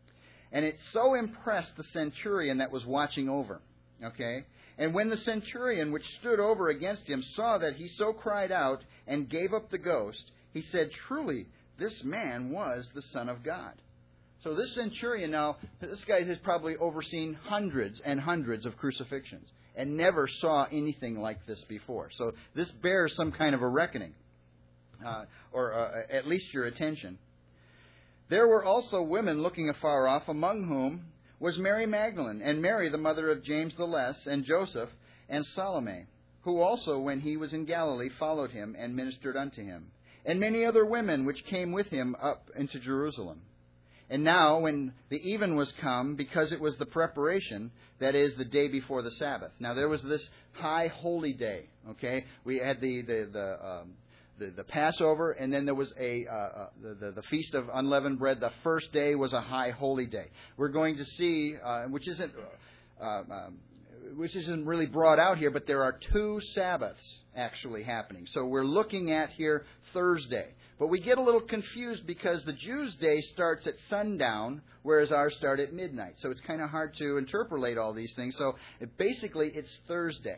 And it so impressed the centurion that was watching over. Okay? And when the centurion which stood over against him saw that he so cried out and gave up the ghost, he said, "Truly, this man was the Son of God." So this centurion now, this guy has probably overseen hundreds and hundreds of crucifixions and never saw anything like this before. So this bears some kind of a reckoning, uh, or uh, at least your attention. There were also women looking afar off, among whom was Mary Magdalene, and Mary, the mother of James the Less, and Joseph, and Salome, who also, when he was in Galilee, followed him and ministered unto him, and many other women which came with him up into Jerusalem. And now, when the even was come, because it was the preparation, that is, the day before the Sabbath. Now, there was this high holy day, okay? We had the the the, um, the, the Passover, and then there was a uh, uh, the, the the Feast of Unleavened Bread. The first day was a high holy day. We're going to see, uh, which isn't uh, um, which isn't really brought out here, but there are two Sabbaths actually happening. So we're looking at here Thursday. But we get a little confused because the Jews' day starts at sundown, whereas ours start at midnight. So it's kind of hard to interpolate all these things. So it, basically, it's Thursday.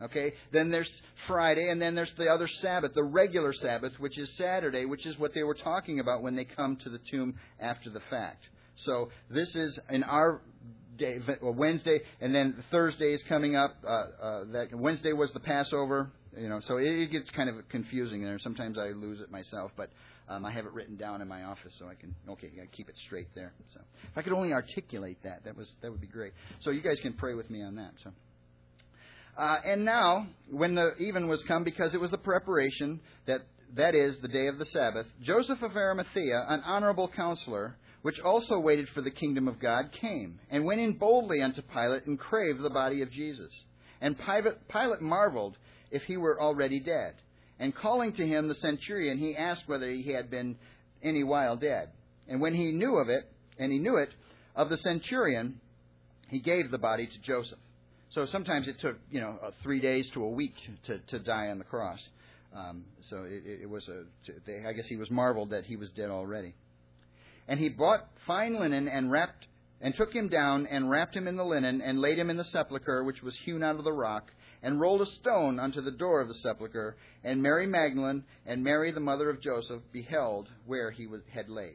Okay? Then there's Friday, and then there's the other Sabbath, the regular Sabbath, which is Saturday, which is what they were talking about when they come to the tomb after the fact. So this is in our day, Wednesday, and then Thursday is coming up. Uh, uh, that Wednesday was the Passover. You know, so it, it gets kind of confusing there. Sometimes I lose it myself, but um, I have it written down in my office so I can okay, I keep it straight there. So if I could only articulate that, that was that would be great. So you guys can pray with me on that. So. Uh, and now, when the even was come, because it was the preparation, that that is, the day of the Sabbath, Joseph of Arimathea, an honorable counselor, which also waited for the kingdom of God, came, and went in boldly unto Pilate, and craved the body of Jesus. And Pilate, Pilate marveled if he were already dead. And calling to him the centurion, he asked whether he had been any while dead. And when he knew of it, and he knew it, of the centurion, he gave the body to Joseph. So sometimes it took, you know, uh, three days to a week to, to die on the cross. Um, so it, it was a, they, I guess he was marveled that he was dead already. And he bought fine linen and wrapped, and took him down and wrapped him in the linen and laid him in the sepulchre which was hewn out of the rock, and rolled a stone unto the door of the sepulchre. And Mary Magdalene and Mary the mother of Joseph beheld where he was, had laid.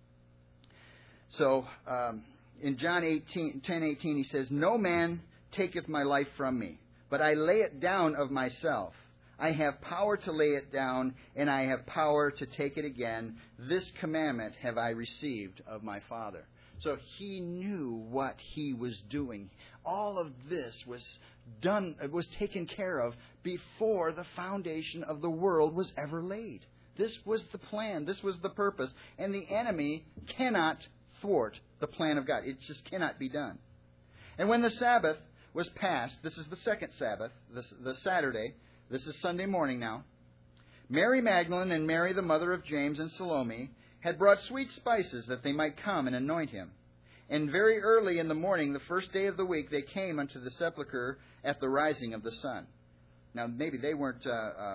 So um, in John eighteen, ten eighteen he says, No man taketh my life from me, but I lay it down of myself. I have power to lay it down, and I have power to take it again. This commandment have I received of my Father. So he knew what he was doing. All of this was done, was taken care of before the foundation of the world was ever laid. This was the plan. This was the purpose. And the enemy cannot thwart the plan of God. It just cannot be done. And when the Sabbath was past, this is the second Sabbath, this, the Saturday, this is Sunday morning now, Mary Magdalene and Mary the mother of James and Salome had brought sweet spices that they might come and anoint him. And very early in the morning, the first day of the week, they came unto the sepulchre at the rising of the sun. Now, maybe they weren't uh, uh,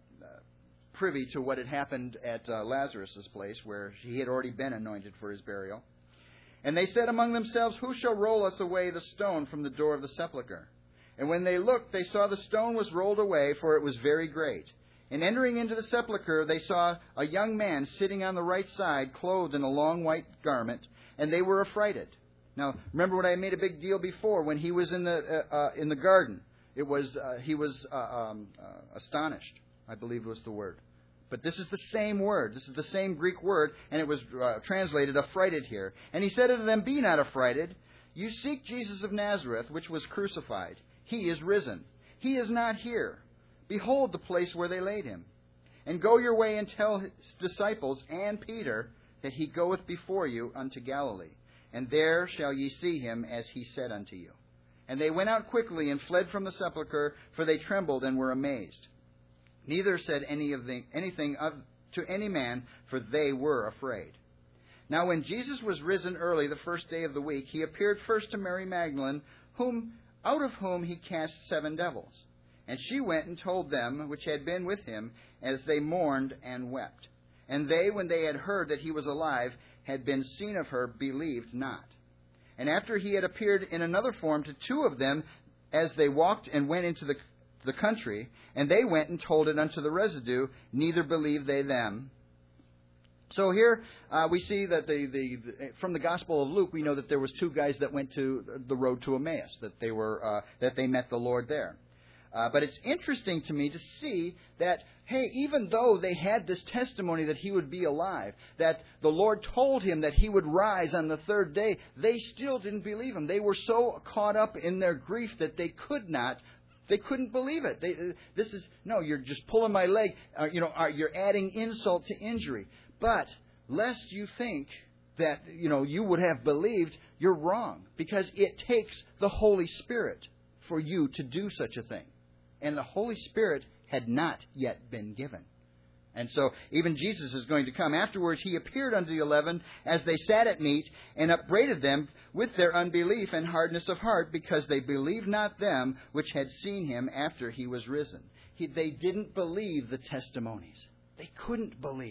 privy to what had happened at uh, Lazarus' place, where he had already been anointed for his burial. And they said among themselves, Who shall roll us away the stone from the door of the sepulchre? And when they looked, they saw the stone was rolled away, for it was very great. And entering into the sepulchre, they saw a young man sitting on the right side, clothed in a long white garment, and they were affrighted. Now, remember what I made a big deal before when he was in the uh, uh, in the garden. It was uh, he was uh, um, uh, astonished, I believe was the word. But this is the same word. This is the same Greek word, and it was uh, translated affrighted here. And he said unto them, Be not affrighted. You seek Jesus of Nazareth, which was crucified. He is risen. He is not here. Behold the place where they laid him. And go your way and tell his disciples and Peter that he goeth before you unto Galilee. And there shall ye see him, as he said unto you. And they went out quickly and fled from the sepulchre, for they trembled and were amazed. Neither said any of the, anything of, to any man, for they were afraid. Now when Jesus was risen early the first day of the week, he appeared first to Mary Magdalene, whom out of whom he cast seven devils. And she went and told them which had been with him, as they mourned and wept. And they, when they had heard that he was alive, had been seen of her, believed not. And after he had appeared in another form to two of them, as they walked and went into the the country, and they went and told it unto the residue, neither believed they them. So here uh, we see that the, the, the from the Gospel of Luke, we know that there was two guys that went to the road to Emmaus, that they were uh, that they met the Lord there. Uh, but it's interesting to me to see that, hey, even though they had this testimony that he would be alive, that the Lord told him that he would rise on the third day, they still didn't believe him. They were so caught up in their grief that they could not They couldn't believe it. They, this is, no, you're just pulling my leg. Uh, you know, uh, you're adding insult to injury. But lest you think that, you know, you would have believed, you're wrong. Because it takes the Holy Spirit for you to do such a thing. And the Holy Spirit had not yet been given. And so even Jesus is going to come. Afterwards, he appeared unto the eleven as they sat at meat, and upbraided them with their unbelief and hardness of heart, because they believed not them which had seen him after he was risen. He, they didn't believe the testimonies. They couldn't believe.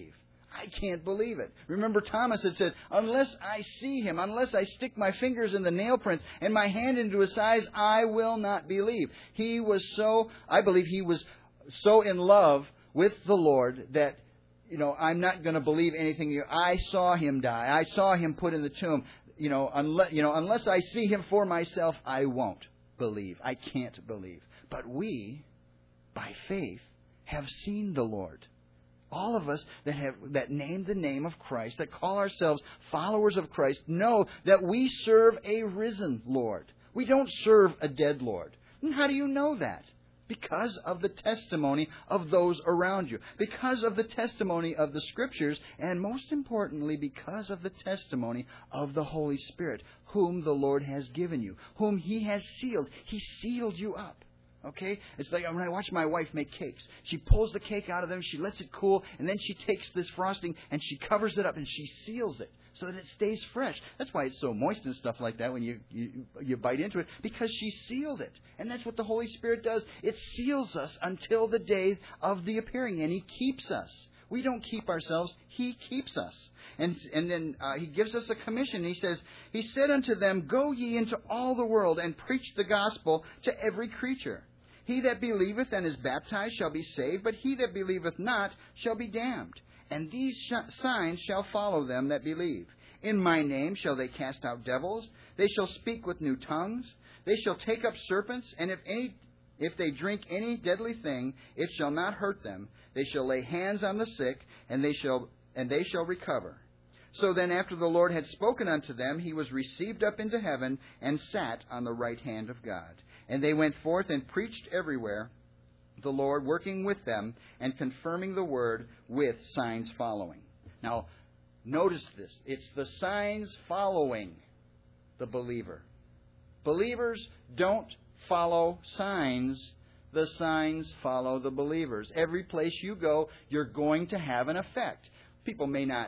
I can't believe it. Remember, Thomas had said, unless I see Him, unless I stick my fingers in the nail prints and my hand into His sides, I will not believe. He was so, I believe he was so in love with the Lord that, you know, I'm not going to believe anything. I saw Him die. I saw Him put in the tomb. You know, unless, you know, unless I see Him for myself, I won't believe. I can't believe. But we, by faith, have seen the Lord. All of us that have that name the name of Christ, that call ourselves followers of Christ, know that we serve a risen Lord. We don't serve a dead Lord. And how do you know that? Because of the testimony of those around you. Because of the testimony of the Scriptures. And most importantly, because of the testimony of the Holy Spirit, whom the Lord has given you, whom He has sealed. He sealed you up. Okay? It's like when I watch my wife make cakes. She pulls the cake out of them, she lets it cool, and then she takes this frosting and she covers it up and she seals it so that it stays fresh. That's why it's so moist and stuff like that when you, you, you bite into it, because she sealed it. And that's what the Holy Spirit does. It seals us until the day of the appearing, and He keeps us. We don't keep ourselves. He keeps us. And, and then uh, He gives us a commission. He says, He said unto them, Go ye into all the world and preach the gospel to every creature. He that believeth and is baptized shall be saved, but he that believeth not shall be damned. And these sh- signs shall follow them that believe. In my name shall they cast out devils. They shall speak with new tongues. They shall take up serpents, and if any, if they drink any deadly thing, it shall not hurt them. They shall lay hands on the sick, and they shall and they shall recover. So then, after the Lord had spoken unto them, He was received up into heaven, and sat on the right hand of God. And they went forth and preached everywhere, the Lord working with them and confirming the word with signs following. Now, notice this. It's the signs following the believer. Believers don't follow signs. The signs follow the believers. Every place you go, you're going to have an effect. People may not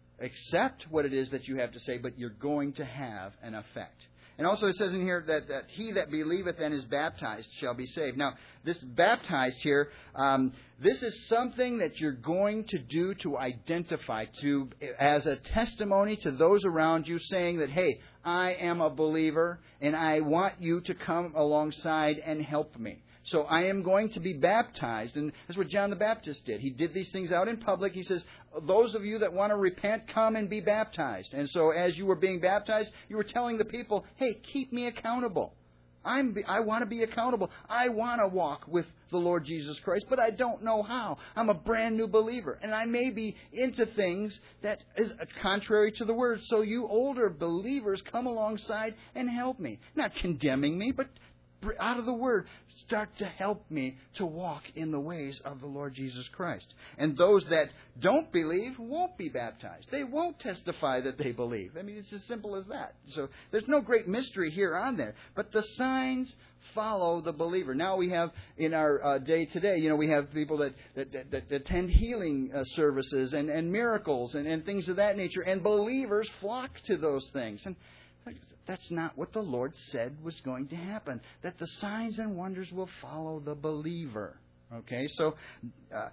accept what it is that you have to say, but you're going to have an effect. And also it says in here that, that he that believeth and is baptized shall be saved. Now, this baptized here, um, this is something that you're going to do to identify, to as a testimony to those around you, saying that, hey, I am a believer and I want you to come alongside and help me. So I am going to be baptized. And that's what John the Baptist did. He did these things out in public. He says, those of you that want to repent, come and be baptized. And so as you were being baptized, you were telling the people, hey, keep me accountable. I'm, I want to be accountable. I want to walk with the Lord Jesus Christ, but I don't know how. I'm a brand new believer, and I may be into things that is contrary to the Word. So you older believers, come alongside and help me. Not condemning me, but out of the Word, start to help me to walk in the ways of the Lord Jesus Christ. And those that don't believe won't be baptized. They won't testify that they believe. I mean, it's as simple as that. So there's no great mystery here on there. But the signs follow the believer. Now we have in our uh, day today, you know, we have people that, that, that, that attend healing uh, services and, and miracles and, and things of that nature. And believers flock to those things. And that's not what the Lord said was going to happen. That the signs and wonders will follow the believer. Okay, so uh,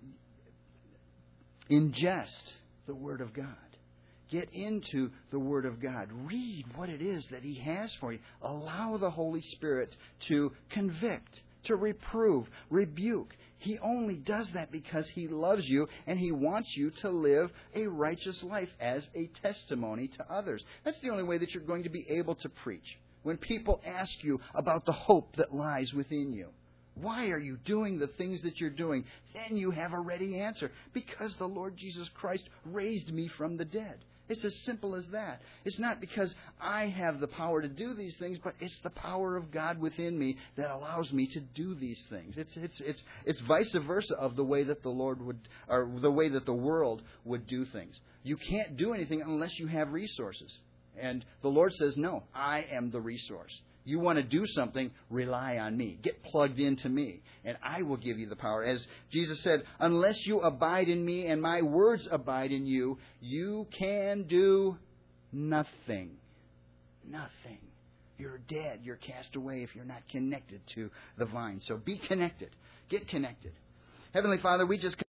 ingest the Word of God. Get into the Word of God. Read what it is that He has for you. Allow the Holy Spirit to convict, to reprove, rebuke. He only does that because He loves you and He wants you to live a righteous life as a testimony to others. That's the only way that you're going to be able to preach. When people ask you about the hope that lies within you, why are you doing the things that you're doing? Then you have a ready answer. Because the Lord Jesus Christ raised me from the dead. It's as simple as that. It's not because I have the power to do these things, but it's the power of God within me that allows me to do these things. It's it's it's it's vice versa of the way that the Lord would, or the way that the world would do things. You can't do anything unless you have resources. And the Lord says, no, I am the resource. You want to do something, rely on me. Get plugged into me, and I will give you the power. As Jesus said, unless you abide in me and my words abide in you, you can do nothing. Nothing. You're dead. You're cast away if you're not connected to the vine. So be connected. Get connected. Heavenly Father, we just